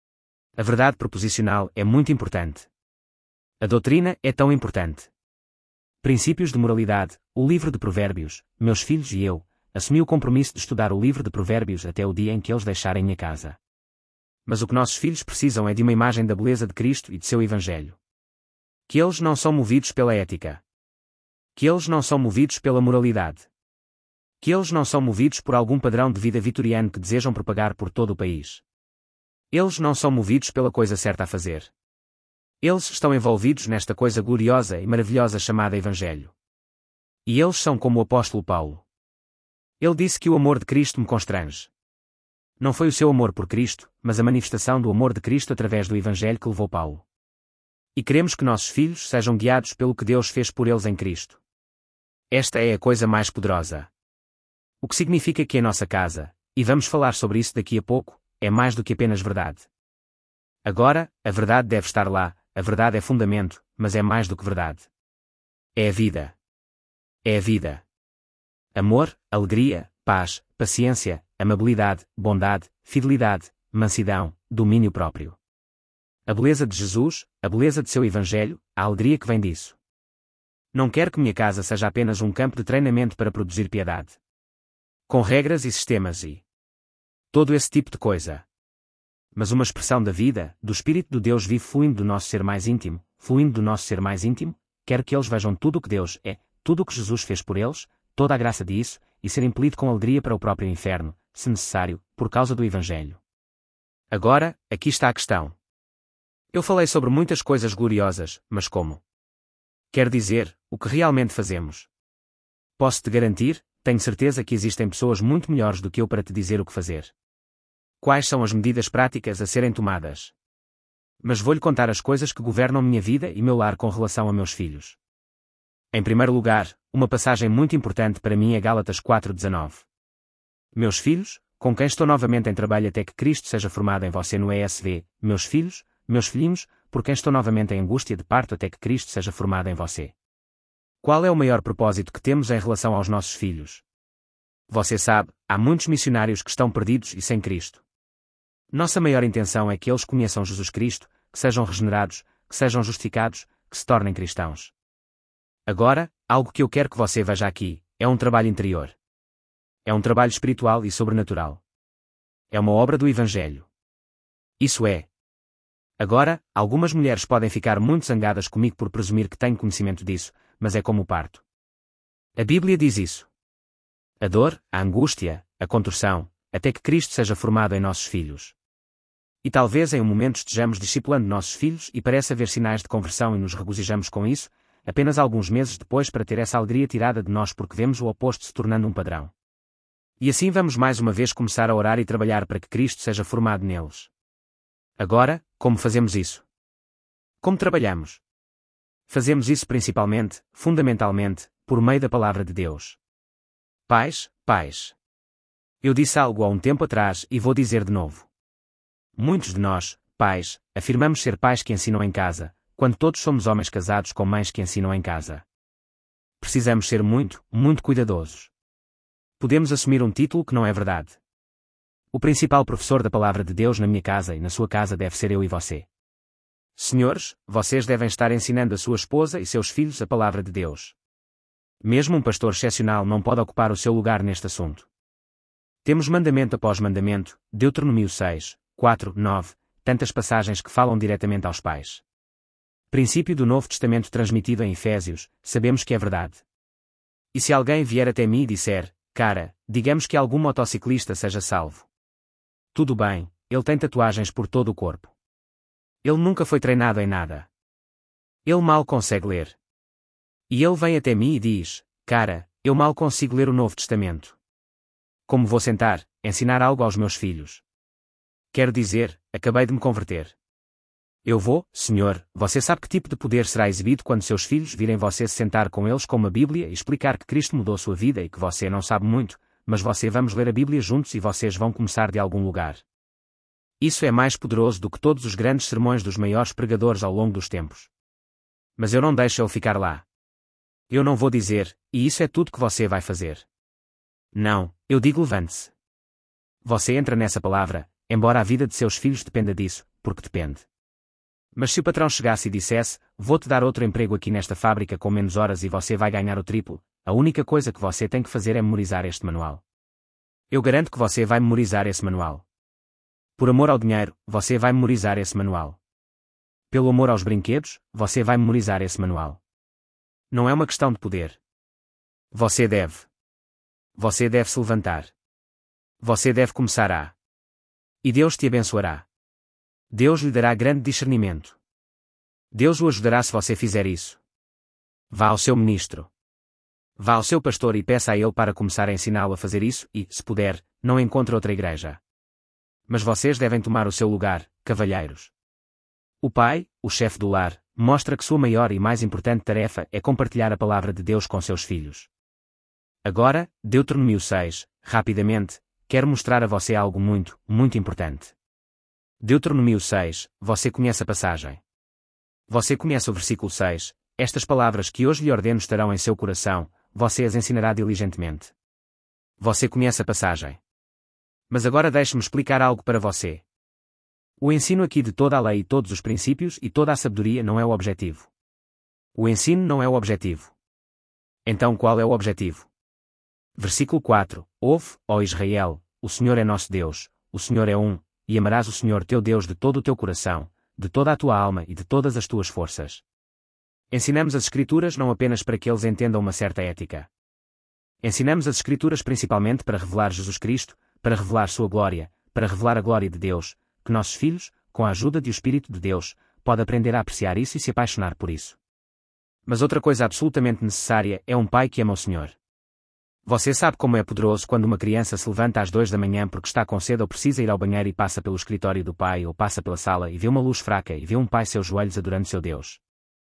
Speaker 1: A verdade proposicional é muito importante. A doutrina é tão importante. Princípios de moralidade, o livro de Provérbios, meus filhos e eu, assumi o compromisso de estudar o livro de Provérbios até o dia em que eles deixarem minha casa. Mas o que nossos filhos precisam é de uma imagem da beleza de Cristo e de seu Evangelho. Que eles não são movidos pela ética. Que eles não são movidos pela moralidade. Que eles não são movidos por algum padrão de vida vitoriano que desejam propagar por todo o país. Eles não são movidos pela coisa certa a fazer. Eles estão envolvidos nesta coisa gloriosa e maravilhosa chamada Evangelho. E eles são como o apóstolo Paulo. Ele disse que o amor de Cristo me constrange. Não foi o seu amor por Cristo, mas a manifestação do amor de Cristo através do Evangelho que levou Paulo. E queremos que nossos filhos sejam guiados pelo que Deus fez por eles em Cristo. Esta é a coisa mais poderosa. O que significa que a nossa casa, e vamos falar sobre isso daqui a pouco, é mais do que apenas verdade. Agora, a verdade deve estar lá, a verdade é fundamento, mas é mais do que verdade. É a vida. É a vida. Amor, alegria, paz, paciência, amabilidade, bondade, fidelidade, mansidão, domínio próprio. A beleza de Jesus, a beleza de seu Evangelho, a alegria que vem disso. Não quero que minha casa seja apenas um campo de treinamento para produzir piedade. Com regras e sistemas e todo esse tipo de coisa. mas uma expressão da vida, do Espírito do Deus vivo fluindo do nosso ser mais íntimo, quero que eles vejam tudo o que Deus é, tudo o que Jesus fez por eles, toda a graça disso, e ser impelido com alegria para o próprio inferno, se necessário, por causa do Evangelho. Agora, aqui está a questão. Eu falei sobre muitas coisas gloriosas, mas como? Quer dizer, o que realmente fazemos? Posso te garantir, tenho certeza que existem pessoas muito melhores do que eu para te dizer o que fazer. Quais são as medidas práticas a serem tomadas? Mas vou-lhe contar as coisas que governam minha vida e meu lar com relação a meus filhos. Em primeiro lugar, uma passagem muito importante para mim é Gálatas 4:19. Meus filhos, com quem estou novamente em trabalho até que Cristo seja formado em você no ESV, meus filhos, meus filhinhos, por quem estou novamente em angústia de parto até que Cristo seja formado em você. Qual é o maior propósito que temos em relação aos nossos filhos? Você sabe, há muitos missionários que estão perdidos e sem Cristo. Nossa maior intenção é que eles conheçam Jesus Cristo, que sejam regenerados, que sejam justificados, que se tornem cristãos. Agora, algo que eu quero que você veja aqui, é um trabalho interior. É um trabalho espiritual e sobrenatural. É uma obra do Evangelho. Isso é. Agora, algumas mulheres podem ficar muito zangadas comigo por presumir que tenho conhecimento disso, mas é como o parto. A Bíblia diz isso. A dor, a angústia, a contorção, até que Cristo seja formado em nossos filhos. E talvez em um momento estejamos discipulando nossos filhos e pareça haver sinais de conversão e nos regozijamos com isso, apenas alguns meses depois para ter essa alegria tirada de nós porque vemos o oposto se tornando um padrão. E assim vamos mais uma vez começar a orar e trabalhar para que Cristo seja formado neles. Agora, como fazemos isso? Como trabalhamos? Fazemos isso principalmente, fundamentalmente, por meio da Palavra de Deus. Pais. Eu disse algo há um tempo atrás e vou dizer de novo. Muitos de nós, pais, afirmamos ser pais que ensinam em casa, quando todos somos homens casados com mães que ensinam em casa. Precisamos ser muito cuidadosos. Podemos assumir um título que não é verdade. O principal professor da Palavra de Deus na minha casa e na sua casa deve ser eu e você. Senhores, vocês devem estar ensinando a sua esposa e seus filhos a Palavra de Deus. Mesmo um pastor excepcional não pode ocupar o seu lugar neste assunto. Temos mandamento após mandamento, Deuteronômio 6, 4, 9, tantas passagens que falam diretamente aos pais. Princípio do Novo Testamento transmitido em Efésios, sabemos que é verdade. E se alguém vier até mim e disser, cara, digamos que algum motociclista seja salvo. Tudo bem, ele tem tatuagens por todo o corpo. Ele nunca foi treinado em nada. Ele mal consegue ler. E ele vem até mim e diz, cara, eu mal consigo ler o Novo Testamento. Como vou ensinar algo aos meus filhos? Quero dizer, acabei de me converter. Eu vou, Senhor, você sabe que tipo de poder será exibido quando seus filhos virem você se sentar com eles com uma Bíblia e explicar que Cristo mudou sua vida e que você não sabe muito, mas vamos ler a Bíblia juntos e vocês vão começar de algum lugar. Isso é mais poderoso do que todos os grandes sermões dos maiores pregadores ao longo dos tempos. Mas eu não deixo ele ficar lá. Eu não vou dizer, e isso é tudo que você vai fazer. Não, eu digo levante-se. Você entra nessa palavra, embora a vida de seus filhos dependa disso, porque depende. Mas se o patrão chegasse e dissesse, vou-te dar outro emprego aqui nesta fábrica com menos horas e você vai ganhar o triplo, a única coisa que você tem que fazer é memorizar este manual. Eu garanto que você vai memorizar esse manual. Por amor ao dinheiro, você vai memorizar esse manual. Pelo amor aos brinquedos, você vai memorizar esse manual. Não é uma questão de poder. Você deve. Você deve se levantar. Você deve começar a. E Deus te abençoará. Deus lhe dará grande discernimento. Deus o ajudará se você fizer isso. Vá ao seu ministro. Vá ao seu pastor e peça a ele para começar a ensiná-lo a fazer isso e, se puder, não encontre outra igreja. Mas vocês devem tomar o seu lugar, cavalheiros. O pai, o chefe do lar, mostra que sua maior e mais importante tarefa é compartilhar a palavra de Deus com seus filhos. Agora, Deuteronômio 6, rapidamente, quero mostrar a você algo muito importante. Deuteronômio 6, você conhece a passagem. Você conhece o versículo 6, estas palavras que hoje lhe ordeno estarão em seu coração, você as ensinará diligentemente. Você conhece a passagem. Mas agora deixe-me explicar algo para você. O ensino aqui de toda a lei e todos os princípios e toda a sabedoria não é o objetivo. O ensino não é o objetivo. Então qual é o objetivo? Versículo 4, ouve, ó Israel, o Senhor é nosso Deus, o Senhor é um, e amarás o Senhor teu Deus de todo o teu coração, de toda a tua alma e de todas as tuas forças. Ensinamos as Escrituras não apenas para que eles entendam uma certa ética. Ensinamos as Escrituras principalmente para revelar Jesus Cristo, para revelar sua glória, para revelar a glória de Deus, que nossos filhos, com a ajuda do Espírito de Deus, podem aprender a apreciar isso e se apaixonar por isso. Mas outra coisa absolutamente necessária é um pai que ama o Senhor. Você sabe como é poderoso quando uma criança se levanta às 2 da manhã porque está com sede ou precisa ir ao banheiro e passa pelo escritório do pai ou passa pela sala e vê uma luz fraca e vê um pai seus joelhos adorando seu Deus.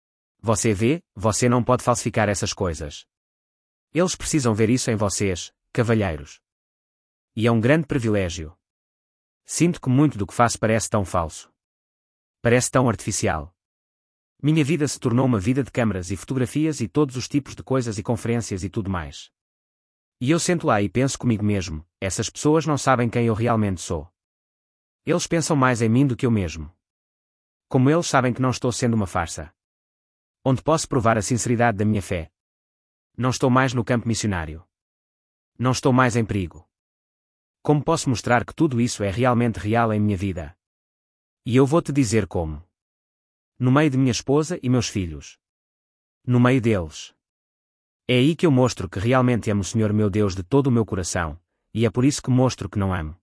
Speaker 1: Você não pode falsificar essas coisas. Eles precisam ver isso em vocês, cavalheiros. E é um grande privilégio. Sinto que muito do que faço parece tão falso. Parece tão artificial. Minha vida se tornou uma vida de câmaras e fotografias e todos os tipos de coisas e conferências e tudo mais. E eu sento lá e penso comigo mesmo, essas pessoas não sabem quem eu realmente sou. Eles pensam mais em mim do que eu mesmo. Como eles sabem que não estou sendo uma farsa? Onde posso provar a sinceridade da minha fé? Não estou mais no campo missionário. Não estou mais em perigo. Como posso mostrar que tudo isso é realmente real em minha vida? E eu vou te dizer como. No meio de minha esposa e meus filhos. No meio deles. É aí que eu mostro que realmente amo o Senhor meu Deus de todo o meu coração, e é por isso que mostro que não amo.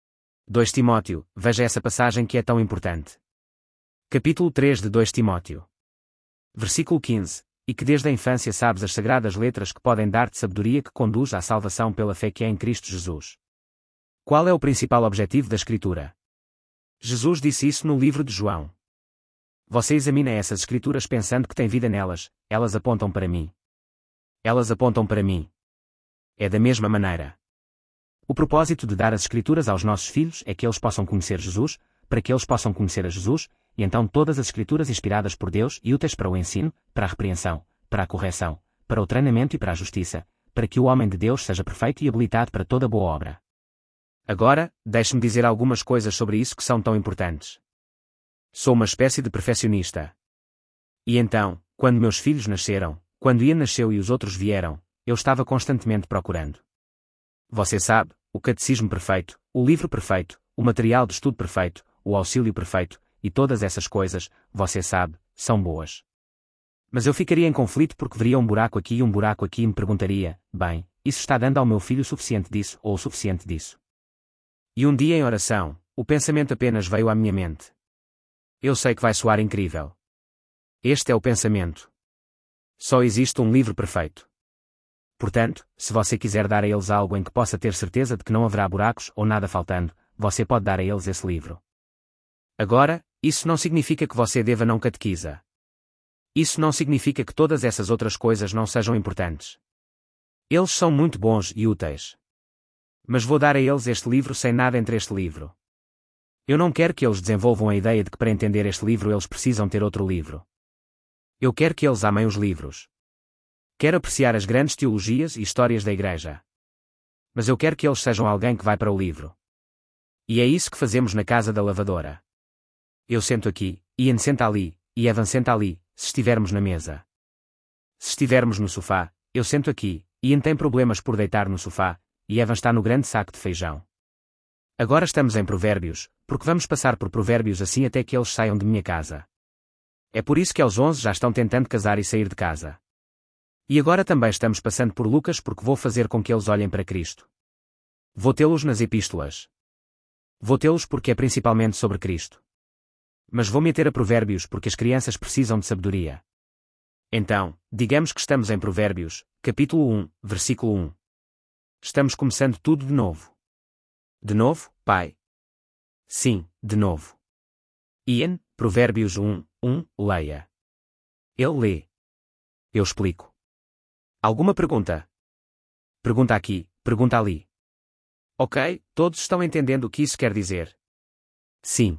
Speaker 1: 2 Timóteo, veja essa passagem que é tão importante. Capítulo 3 de 2 Timóteo. Versículo 15. E que desde a infância sabes as sagradas letras que podem dar-te sabedoria que conduz à salvação pela fé que é em Cristo Jesus. Qual é o principal objetivo da Escritura? Jesus disse isso no livro de João. Você examina essas Escrituras pensando que tem vida nelas, elas apontam para mim. Elas apontam para mim. É da mesma maneira. O propósito de dar as Escrituras aos nossos filhos é que eles possam conhecer Jesus, para que eles possam conhecer a Jesus, e então todas as Escrituras inspiradas por Deus e úteis para o ensino, para a repreensão, para a correção, para o treinamento e para a justiça, para que o homem de Deus seja perfeito e habilitado para toda boa obra. Agora, deixe-me dizer algumas coisas sobre isso que são tão importantes. Sou uma espécie de perfeccionista. E então, quando meus filhos nasceram, quando Ian nasceu e os outros vieram, eu estava constantemente procurando. Você sabe, o catecismo perfeito, o livro perfeito, o material de estudo perfeito, o auxílio perfeito, e todas essas coisas, você sabe, são boas. Mas eu ficaria em conflito porque veria um buraco aqui e um buraco aqui e me perguntaria, bem, isso está dando ao meu filho o suficiente disso ou o suficiente disso? E um dia em oração, o pensamento apenas veio à minha mente. Eu sei que vai soar incrível. Este é o pensamento. Só existe um livro perfeito. Portanto, se você quiser dar a eles algo em que possa ter certeza de que não haverá buracos ou nada faltando, você pode dar a eles esse livro. Agora, isso não significa que você deva não catequiza. Isso não significa que todas essas outras coisas não sejam importantes. Eles são muito bons e úteis. Mas vou dar a eles este livro sem nada entre este livro. Eu não quero que eles desenvolvam a ideia de que para entender este livro eles precisam ter outro livro. Eu quero que eles amem os livros. Quero apreciar as grandes teologias e histórias da igreja. Mas eu quero que eles sejam alguém que vai para o livro. E é isso que fazemos na casa da lavadora. Eu sento aqui, Ian senta ali, e Evan senta ali, se estivermos na mesa. Se estivermos no sofá, eu sento aqui, Ian tem problemas por deitar no sofá, e Evan está no grande saco de feijão. Agora estamos em Provérbios, porque vamos passar por Provérbios assim até que eles saiam de minha casa. É por isso que aos 11 já estão tentando casar e sair de casa. E agora também estamos passando por Lucas porque vou fazer com que eles olhem para Cristo. Vou tê-los nas epístolas. Vou tê-los porque é principalmente sobre Cristo. Mas vou meter a Provérbios porque as crianças precisam de sabedoria. Então, digamos que estamos em Provérbios, capítulo 1, versículo 1. Estamos começando tudo de novo. De novo, pai? Sim, de novo. Ian, Provérbios 1, leia. Ele lê. Eu explico. Alguma pergunta? Pergunta aqui, pergunta ali. Ok, todos estão entendendo o que isso quer dizer? Sim.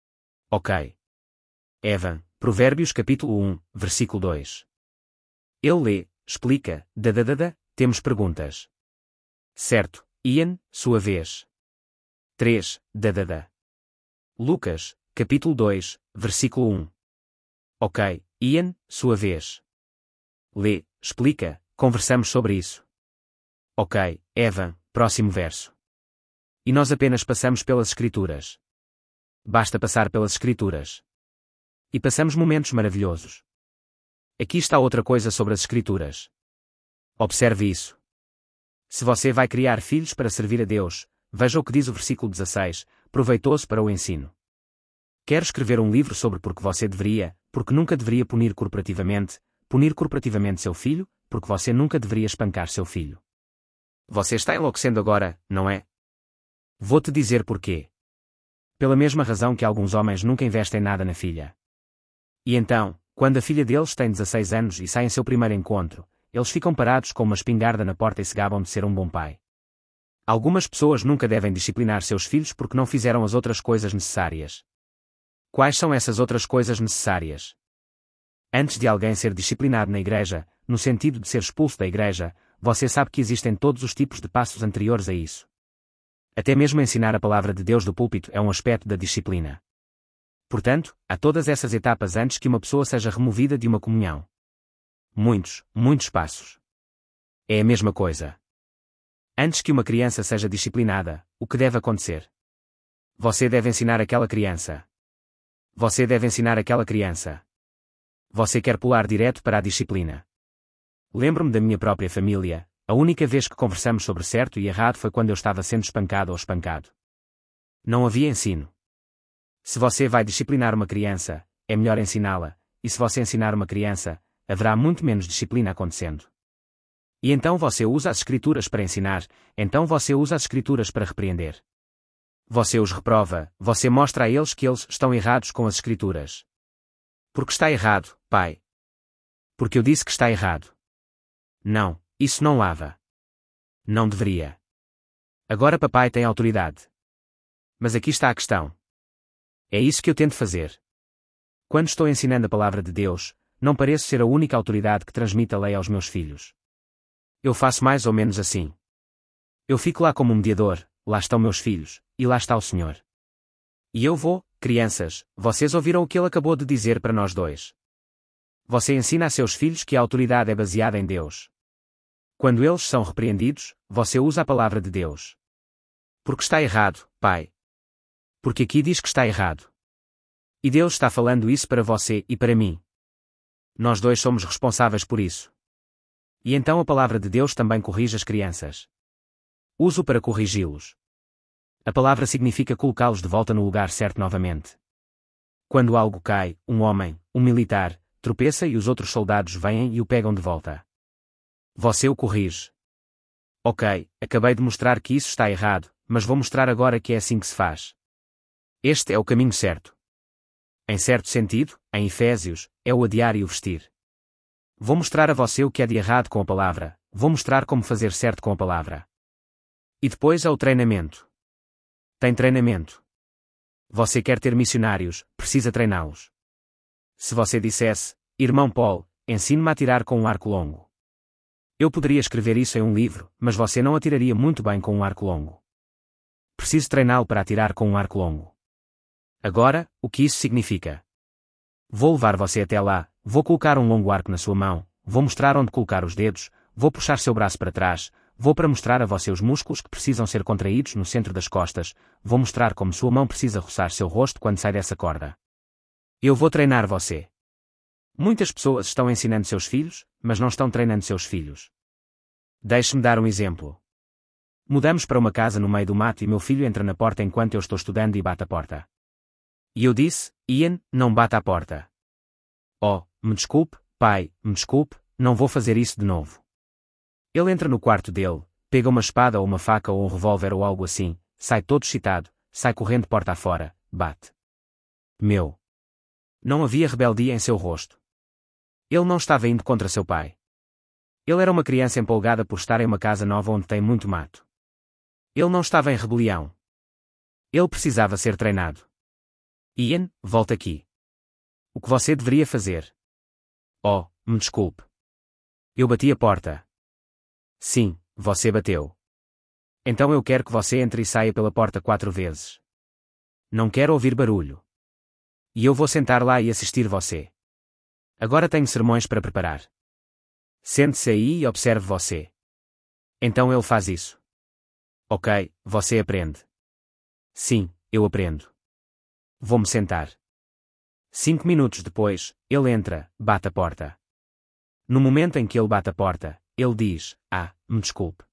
Speaker 1: Ok. Evan, Provérbios capítulo 1, versículo 2. Ele lê, explica, temos perguntas. Certo, Ian, sua vez. 3, Lucas, capítulo 2, versículo 1. Ok, Ian, sua vez. Lê, explica, conversamos sobre isso. Ok, Evan, próximo verso. E nós apenas passamos pelas Escrituras. Basta passar pelas Escrituras. E passamos momentos maravilhosos. Aqui está outra coisa sobre as Escrituras. Observe isso. Se você vai criar filhos para servir a Deus, veja o que diz o versículo 16, proveitoso para o ensino. Quero escrever um livro sobre porque nunca deveria punir corporativamente seu filho, porque você nunca deveria espancar seu filho. Você está enlouquecendo agora, não é? Vou-te dizer porquê. Pela mesma razão que alguns homens nunca investem nada na filha. E então, quando a filha deles tem 16 anos e sai em seu primeiro encontro, eles ficam parados com uma espingarda na porta e se gabam de ser um bom pai. Algumas pessoas nunca devem disciplinar seus filhos porque não fizeram as outras coisas necessárias. Quais são essas outras coisas necessárias? Antes de alguém ser disciplinado na igreja, no sentido de ser expulso da igreja, você sabe que existem todos os tipos de passos anteriores a isso. Até mesmo ensinar a palavra de Deus do púlpito é um aspecto da disciplina. Portanto, há todas essas etapas antes que uma pessoa seja removida de uma comunhão. Muitos passos. É a mesma coisa. Antes que uma criança seja disciplinada, o que deve acontecer? Você deve ensinar aquela criança. Você deve ensinar aquela criança. Você quer pular direto para a disciplina. Lembro-me da minha própria família, a única vez que conversamos sobre certo e errado foi quando eu estava sendo espancado ou espancado. Não havia ensino. Se você vai disciplinar uma criança, é melhor ensiná-la, e se você ensinar uma criança, haverá muito menos disciplina acontecendo. E então você usa as Escrituras para ensinar, então você usa as Escrituras para repreender. Você os reprova, você mostra a eles que eles estão errados com as Escrituras. Porque está errado, pai. Porque eu disse que está errado. Não, isso não lava. Não deveria. Agora papai tem autoridade. Mas aqui está a questão. É isso que eu tento fazer. Quando estou ensinando a palavra de Deus, não pareço ser a única autoridade que transmite a lei aos meus filhos. Eu faço mais ou menos assim. Eu fico lá como um mediador, lá estão meus filhos, e lá está o Senhor. E eu vou, crianças, vocês ouviram o que ele acabou de dizer para nós dois. Você ensina a seus filhos que a autoridade é baseada em Deus. Quando eles são repreendidos, você usa a palavra de Deus. Porque está errado, pai. Porque aqui diz que está errado. E Deus está falando isso para você e para mim. Nós dois somos responsáveis por isso. E então a palavra de Deus também corrige as crianças. Uso para corrigi-los. A palavra significa colocá-los de volta no lugar certo novamente. Quando algo cai, um homem, um militar, tropeça e os outros soldados vêm e o pegam de volta. Você o corrige. Ok, acabei de mostrar que isso está errado, mas vou mostrar agora que é assim que se faz. Este é o caminho certo. Em certo sentido, em Efésios, é o adiar e o vestir. Vou mostrar a você o que é de errado com a palavra, vou mostrar como fazer certo com a palavra. E depois há o treinamento. Tem treinamento. Você quer ter missionários, precisa treiná-los. Se você dissesse, irmão Paul, ensine-me a atirar com um arco longo. Eu poderia escrever isso em um livro, mas você não atiraria muito bem com um arco longo. Preciso treiná-lo para atirar com um arco longo. Agora, o que isso significa? Vou levar você até lá, vou colocar um longo arco na sua mão, vou mostrar onde colocar os dedos, vou puxar seu braço para trás, vou para mostrar a você os músculos que precisam ser contraídos no centro das costas, vou mostrar como sua mão precisa roçar seu rosto quando sai dessa corda. Eu vou treinar você. Muitas pessoas estão ensinando seus filhos, mas não estão treinando seus filhos. Deixe-me dar um exemplo. Mudamos para uma casa no meio do mato e meu filho entra na porta enquanto eu estou estudando e bate a porta. E eu disse, Ian, não bata a porta. Oh, me desculpe, pai, me desculpe, não vou fazer isso de novo. Ele entra no quarto dele, pega uma espada ou uma faca ou um revólver ou algo assim, sai todo excitado, sai correndo porta afora, bate. Não havia rebeldia em seu rosto. Ele não estava indo contra seu pai. Ele era uma criança empolgada por estar em uma casa nova onde tem muito mato. Ele não estava em rebelião. Ele precisava ser treinado. Ian, volta aqui. O que você deveria fazer? Oh, me desculpe. Eu bati a porta. Sim, você bateu. Então eu quero que você entre e saia pela porta 4 vezes. Não quero ouvir barulho. E eu vou sentar lá e assistir você. Agora tenho sermões para preparar. Sente-se aí e observe você. Então ele faz isso. Ok, você aprende. Sim, eu aprendo. Vou-me sentar. 5 minutos depois, ele entra, bate a porta. No momento em que ele bate a porta, ele diz: me desculpe.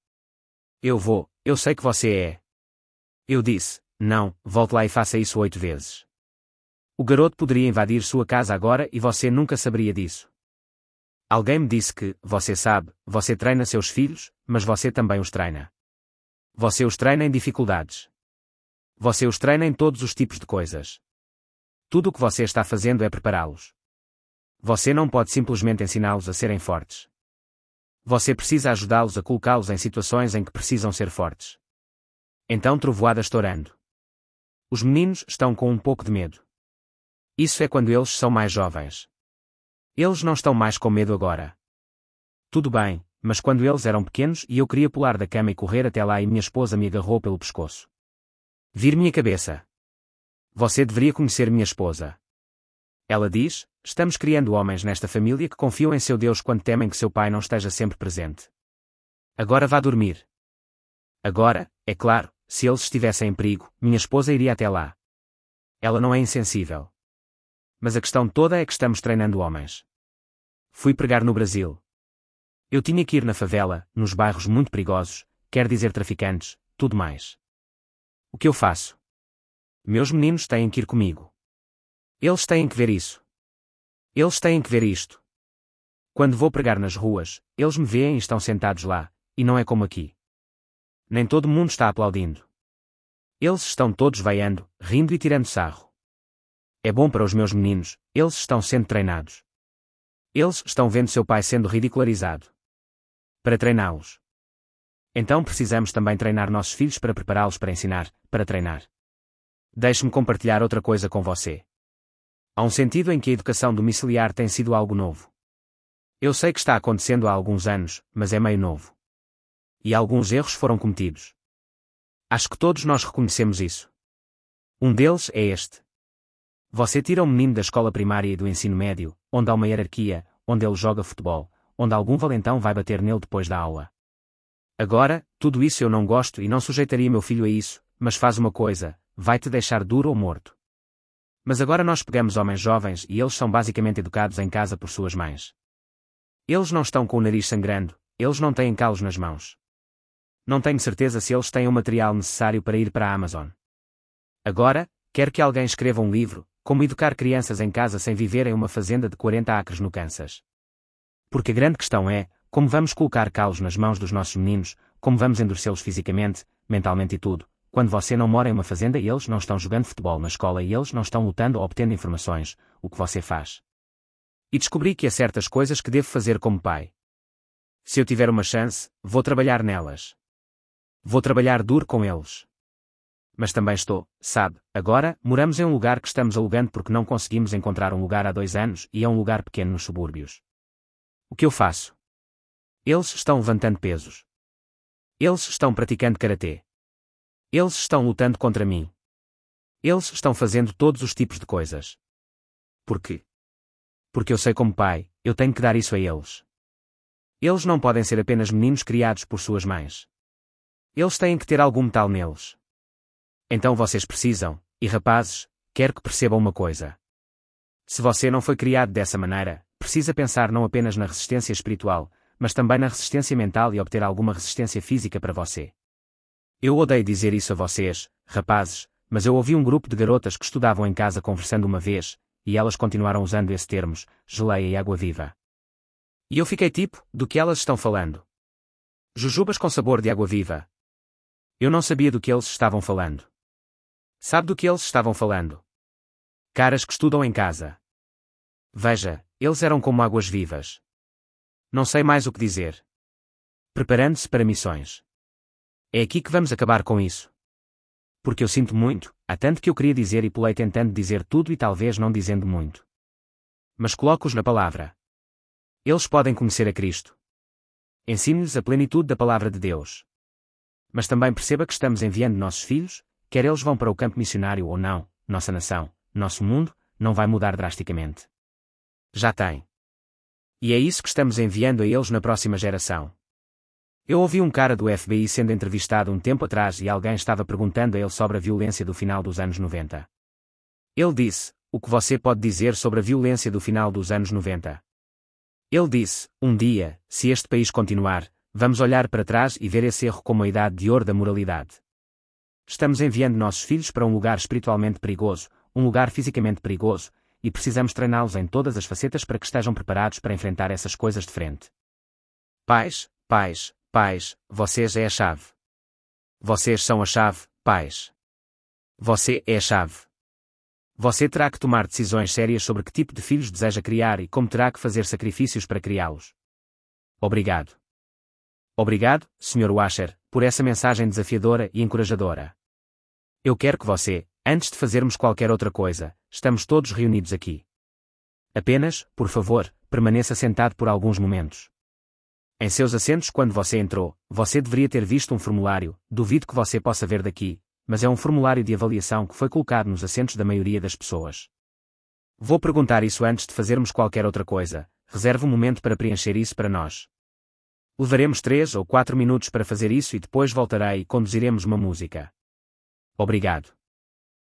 Speaker 1: Eu sei que você é. Eu disse: não, volte lá e faça isso 8 vezes. O garoto poderia invadir sua casa agora e você nunca saberia disso. Alguém me disse que, você sabe, você treina seus filhos, mas você também os treina. Você os treina em dificuldades. Você os treina em todos os tipos de coisas. Tudo o que você está fazendo é prepará-los. Você não pode simplesmente ensiná-los a serem fortes. Você precisa ajudá-los a colocá-los em situações em que precisam ser fortes. Então trovoada estourando. Os meninos estão com um pouco de medo. Isso é quando eles são mais jovens. Eles não estão mais com medo agora. Tudo bem, mas quando eles eram pequenos e eu queria pular da cama e correr até lá e minha esposa me agarrou pelo pescoço. Vir minha cabeça. Você deveria conhecer minha esposa. Ela diz: estamos criando homens nesta família que confiam em seu Deus quando temem que seu pai não esteja sempre presente. Agora vá dormir. Agora, é claro, se eles estivessem em perigo, minha esposa iria até lá. Ela não é insensível. Mas a questão toda é que estamos treinando homens. Fui pregar no Brasil. Eu tinha que ir na favela, nos bairros muito perigosos, quer dizer traficantes, tudo mais. O que eu faço? Meus meninos têm que ir comigo. Eles têm que ver isso. Eles têm que ver isto. Quando vou pregar nas ruas, eles me veem e estão sentados lá, e não é como aqui. Nem todo mundo está aplaudindo. Eles estão todos vaiando, rindo e tirando sarro. É bom para os meus meninos, eles estão sendo treinados. Eles estão vendo seu pai sendo ridicularizado. Para treiná-los. Então precisamos também treinar nossos filhos para prepará-los para ensinar, para treinar. Deixe-me compartilhar outra coisa com você. Há um sentido em que a educação domiciliar tem sido algo novo. Eu sei que está acontecendo há alguns anos, mas é meio novo. E alguns erros foram cometidos. Acho que todos nós reconhecemos isso. Um deles é este. Você tira um menino da escola primária e do ensino médio, onde há uma hierarquia, onde ele joga futebol, onde algum valentão vai bater nele depois da aula. Agora, tudo isso eu não gosto e não sujeitaria meu filho a isso, mas faz uma coisa, vai-te deixar duro ou morto. Mas agora nós pegamos homens jovens e eles são basicamente educados em casa por suas mães. Eles não estão com o nariz sangrando, eles não têm calos nas mãos. Não tenho certeza se eles têm o material necessário para ir para a Amazon. Agora, quero que alguém escreva um livro, Como Educar Crianças em Casa Sem Viver em uma Fazenda de 40 acres no Kansas. Porque a grande questão é, como vamos colocar calos nas mãos dos nossos meninos, como vamos endurecê-los fisicamente, mentalmente e tudo, quando você não mora em uma fazenda e eles não estão jogando futebol na escola e eles não estão lutando ou obtendo informações, o que você faz. E descobri que há certas coisas que devo fazer como pai. Se eu tiver uma chance, vou trabalhar nelas. Vou trabalhar duro com eles. Mas também sabe, agora, moramos em um lugar que estamos alugando porque não conseguimos encontrar um lugar há 2 anos e é um lugar pequeno nos subúrbios. O que eu faço? Eles estão levantando pesos. Eles estão praticando karatê. Eles estão lutando contra mim. Eles estão fazendo todos os tipos de coisas. Por quê? Porque eu sei como pai, eu tenho que dar isso a eles. Eles não podem ser apenas meninos criados por suas mães. Eles têm que ter algum metal neles. Então vocês precisam, e rapazes, quero que percebam uma coisa. Se você não foi criado dessa maneira, precisa pensar não apenas na resistência espiritual, mas também na resistência mental e obter alguma resistência física para você. Eu odeio dizer isso a vocês, rapazes, mas eu ouvi um grupo de garotas que estudavam em casa conversando uma vez, e elas continuaram usando esses termos, geleia e água viva. E eu fiquei tipo, do que elas estão falando? Jujubas com sabor de água viva. Eu não sabia do que eles estavam falando. Sabe do que eles estavam falando? Caras que estudam em casa. Veja, eles eram como águas vivas. Não sei mais o que dizer. Preparando-se para missões. É aqui que vamos acabar com isso. Porque eu sinto muito, há tanto que eu queria dizer e pulei tentando dizer tudo e talvez não dizendo muito. Mas coloco-os na palavra. Eles podem conhecer a Cristo. Ensine-lhes a plenitude da palavra de Deus. Mas também perceba que estamos enviando nossos filhos, quer eles vão para o campo missionário ou não, nossa nação, nosso mundo, não vai mudar drasticamente. Já tem. E é isso que estamos enviando a eles na próxima geração. Eu ouvi um cara do FBI sendo entrevistado um tempo atrás e alguém estava perguntando a ele sobre a violência do final dos anos 90. Ele disse: o que você pode dizer sobre a violência do final dos anos 90? Ele disse: um dia, se este país continuar, vamos olhar para trás e ver esse erro como a idade de ouro da moralidade. Estamos enviando nossos filhos para um lugar espiritualmente perigoso, um lugar fisicamente perigoso, e precisamos treiná-los em todas as facetas para que estejam preparados para enfrentar essas coisas de frente. Pais, pais, pais, vocês é a chave. Vocês são a chave, pais. Você é a chave. Você terá que tomar decisões sérias sobre que tipo de filhos deseja criar e como terá que fazer sacrifícios para criá-los. Obrigado. Obrigado, Sr. Washer, por essa mensagem desafiadora e encorajadora. Eu quero que você, antes de fazermos qualquer outra coisa, estamos todos reunidos aqui. Apenas, por favor, permaneça sentado por alguns momentos. Em seus assentos quando você entrou, você deveria ter visto um formulário, duvido que você possa ver daqui, mas é um formulário de avaliação que foi colocado nos assentos da maioria das pessoas. Vou perguntar isso antes de fazermos qualquer outra coisa, reserve um momento para preencher isso para nós. Levaremos 3 ou 4 minutos para fazer isso e depois voltarei e conduziremos uma música. Obrigado.